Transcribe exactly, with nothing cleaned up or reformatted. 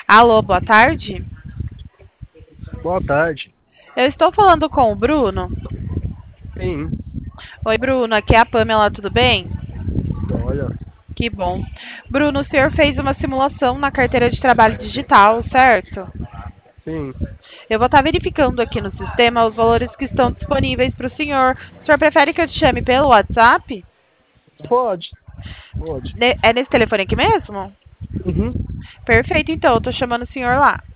Alô, boa tarde. Boa tarde. Eu estou falando com o Bruno. Sim, Oi, Bruno, aqui é a Pamela, tudo bem? olha, Que bom. Bruno, o senhor fez uma simulação na carteira de trabalho digital, certo? sim, Eu vou estar verificando aqui no sistema os valores que estão disponíveis para o senhor. O senhor prefere que eu te chame pelo WhatsApp? pode, pode. Ne- É nesse telefone aqui mesmo? Uhum. Perfeito, então, eu tô chamando o senhor lá.